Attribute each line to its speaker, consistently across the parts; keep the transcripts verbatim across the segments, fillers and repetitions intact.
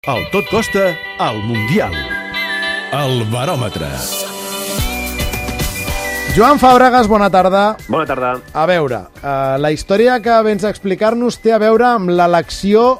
Speaker 1: El tot costa al Mundial. El baròmetre.
Speaker 2: Joan Fàbregas, bona tarda.
Speaker 3: Bona tarda.
Speaker 2: A veure, uh, la història que vens a explicar-nos té a veure amb l'elecció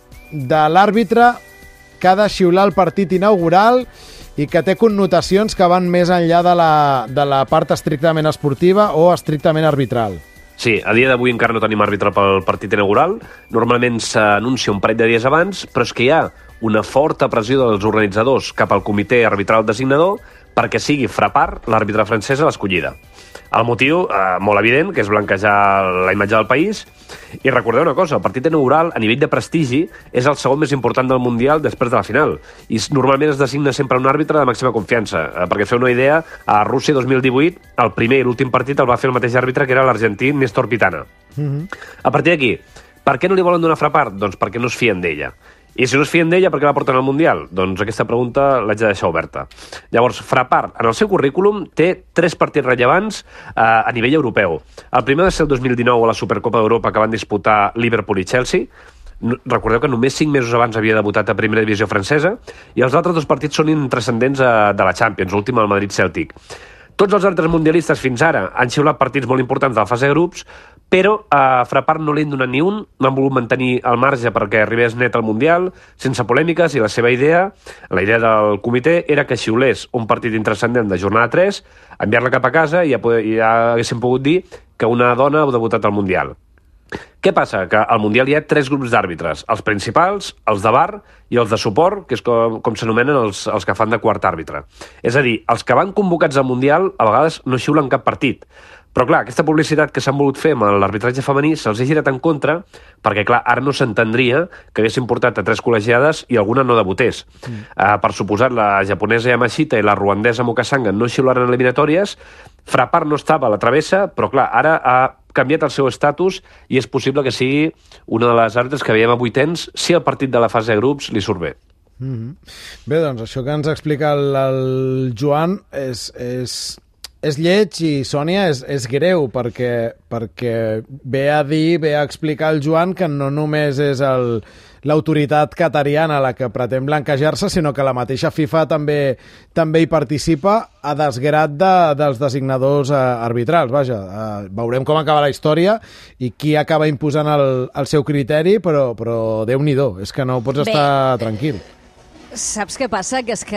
Speaker 2: de l'àrbitre que ha de xiular el partit inaugural i que té connotacions que van més enllà de la, de la part estrictament esportiva o estrictament arbitral.
Speaker 3: Sí, a dia d'avui encara no tenim àrbitre pel partit inaugural. Normalment s'anuncia un parell de dies abans, però és que hi ha una forta pressió dels organitzadors cap al comitè arbitral designador perquè sigui Frappart, l'àrbitre francesa, l'escollida. El motiu, eh, molt evident, que és blanquejar la imatge del país. I recordeu una cosa, el partit inaugural, a nivell de prestigi, és el segon més important del Mundial després de la final. I normalment es designa sempre un àrbitre de màxima confiança. Eh, perquè feu una idea, a Rússia dos mil divuit, el primer i l'últim partit el va fer el mateix àrbitre, que era l'argentí Néstor Pitana. Mm-hmm. A partir d'aquí, per què no li volen donar Frappart? Doncs perquè no es fien d'ella. I si no es fien d'ella, per què la porten al Mundial? Doncs aquesta pregunta l'haig de deixar oberta. Llavors, Frappart, en el seu currículum, té tres partits rellevants eh, a nivell europeu. El primer va ser el dos mil dinou a la Supercopa d'Europa que van disputar Liverpool i Chelsea. Recordeu que només cinc mesos abans havia debutat a primera divisió francesa, i els altres dos partits són intranscendents a, de la Champions, l'últim al Madrid Celtic. Tots els altres mundialistes fins ara han xiulat partits molt importants de la fase de grups, però a Frappart no li han donat ni un, no han volgut mantenir el marge perquè arribés net al Mundial, sense polèmiques, i la seva idea, la idea del comitè, era que xiulés un partit intranscendent de jornada tres, enviar-la cap a casa i ja, poder, ja haguéssim pogut dir que una dona ha debutat al Mundial. Què passa? Que al Mundial hi ha tres grups d'àrbitres, els principals, els de V A R i els de suport, que és com, com s'anomenen els, els que fan de quart àrbitre. És a dir, els que van convocats al Mundial a vegades no xiulen cap partit. Però clar, aquesta publicitat que s'han volut fer amb l'arbitratge femení se'ls ha girat en contra perquè, clar, ara no s'entendria que haguessin portat a tres col·legiades i alguna no debutés. Mm. Uh, per suposat, la japonesa Yamashita i la ruandesa Mukasanga no xiularen eliminatòries, Frappart no estava a la travessa, però clar, ara ha canviat el seu estatus i és possible que sigui una de les àrbitres que veiem a vuitens si el partit de la fase de grups li surt bé.
Speaker 2: Mm-hmm. Bé, doncs això que ens explica el, el Joan és... és... És lleig i, Sònia, és, és greu perquè, perquè ve a dir, ve a explicar al Joan que no només és el, l'autoritat qatariana la que pretén blanquejar-se, sinó que la mateixa FIFA també, també hi participa a desgrat de, dels designadors eh, arbitrals. Vaja, eh, veurem com acaba la història i qui acaba imposant el, el seu criteri, però, però Déu-n'hi-do, és que no pots estar Bé. tranquil.
Speaker 4: Saps què passa? Que és que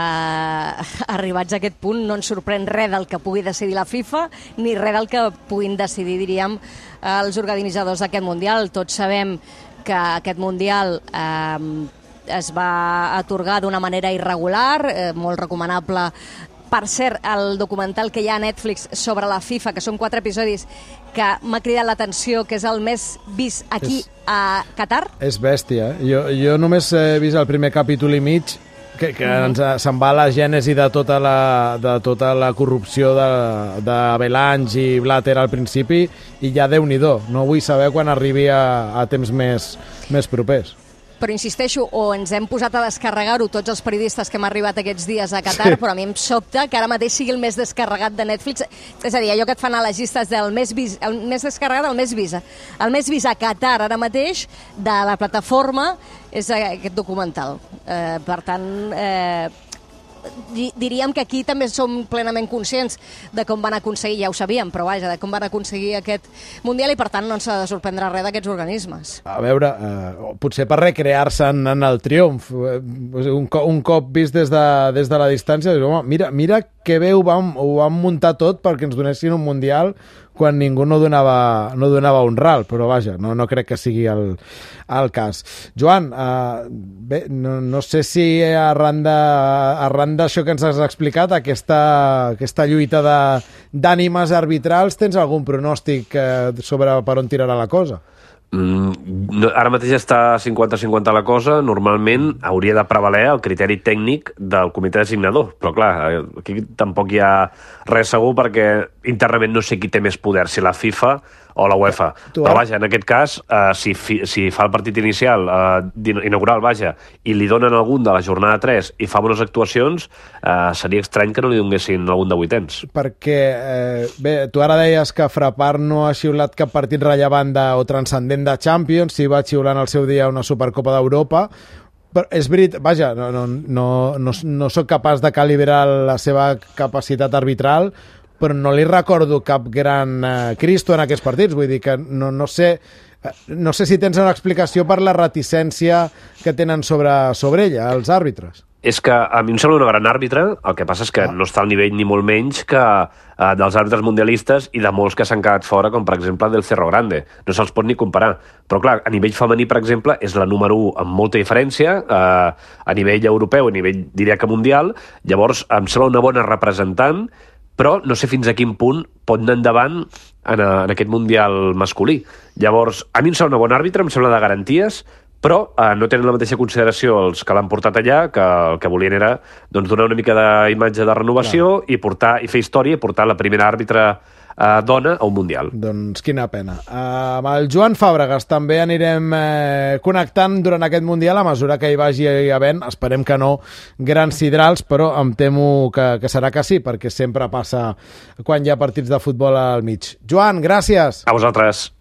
Speaker 4: eh, arribats a aquest punt no ens sorprèn res del que pugui decidir la FIFA ni res del que puguin decidir, diríem, els organitzadors d'aquest Mundial. Tots sabem que aquest Mundial eh, es va atorgar d'una manera irregular, eh, molt recomanable. Per cert, el documental que hi ha a Netflix sobre la FIFA, que són quatre episodis, que m'ha cridat l'atenció, que és el més vist aquí és, a Qatar. És bèstia. Jo, jo només he vist el primer capítol i mig, que, que mm. ens, se'n va la gènesi de tota la, de tota la corrupció de, de Belange i Blatter al principi, i ja Déu-n'hi-do. No vull saber quan arribi a, a temps més, més propers. Però insisteixo, o ens hem posat a descarregar-ho tots els periodistes que hem arribat aquests dies a Qatar, sí. Però a mi em sobta que ara mateix sigui el més descarregat de Netflix. És a dir, allò que et fan a les llistes del més vist, el més descarregat, el més vist. El més vist a Qatar ara mateix de la plataforma és aquest documental. Eh, per tant, eh, diríem que aquí també som plenament conscients de com van aconseguir, ja ho sabíem, però vaja, de com van aconseguir aquest Mundial i per tant no ens ha de sorprendre res d'aquests organismes.
Speaker 2: A veure, eh, potser per recrear-se en, en el triomf, un, un cop vist des de, des de la distància, home, mira, mira que bé ho vam, ho vam muntar tot perquè ens donessin un Mundial quan ningú no donava, no donava un ral, però vaja, no, no crec que sigui el, el cas. Joan, eh, bé, no, no sé si arran d'això que ens has explicat, aquesta, aquesta lluita d'ànimes arbitrals, tens algun pronòstic eh, sobre per on tirarà la cosa?
Speaker 3: Mm, no, ara mateix està cinquanta cinquanta la cosa. Normalment hauria de prevaler el criteri tècnic del comitè designador, però clar, aquí tampoc hi ha res segur perquè internament no sé qui té més poder, si la FIFA o la UEFA. Tu, però vaja, en aquest cas, eh, si, fi, si fa el partit inicial, eh, inaugural, vaja, i li donen algun de la jornada tres i fa bones actuacions, eh, seria estrany que no li donguessin algun de vuitens.
Speaker 2: Perquè, eh, bé, tu ara deies que Frappart no ha xiulat cap partit rellevant de, o transcendent de Champions, si va xiular en el seu dia una Supercopa d'Europa, però és veritat, vaja, no, no, no, no, no soc capaç de calibrar la seva capacitat arbitral, però no li recordo cap gran eh, Cristo en aquests partits, vull dir que no, no sé no sé si tens una explicació per la reticència que tenen sobre, sobre ella, els àrbitres.
Speaker 3: És que a mi em sembla una gran àrbitre, el que passa és que ah. no està al nivell ni molt menys que eh, dels àrbitres mundialistes i de molts que s'han quedat fora, com per exemple del Cerro Grande. No se'ls pot ni comparar. Però clar, a nivell femení, per exemple, és la número u amb molta diferència, eh, a nivell europeu, a nivell, diria que mundial. Llavors, em sembla una bona representant, però no sé fins a quin punt pot anar endavant en, a, en aquest mundial masculí. Llavors, a mi em sembla una bona àrbitre, em sembla de garanties, però eh, no tenen la mateixa consideració els que l'han portat allà, que el que volien era doncs, donar una mica d'imatge de renovació Clar. i portar i fer història i portar la primera àrbitre eh, dona a un mundial.
Speaker 2: Doncs quina pena. Uh, amb el Joan Fàbregas també anirem eh, connectant durant aquest mundial a mesura que hi vagi havent, esperem que no, grans sidrals, però em temo que, que serà que sí, perquè sempre passa quan hi ha partits de futbol al mig. Joan, gràcies!
Speaker 3: A vosaltres!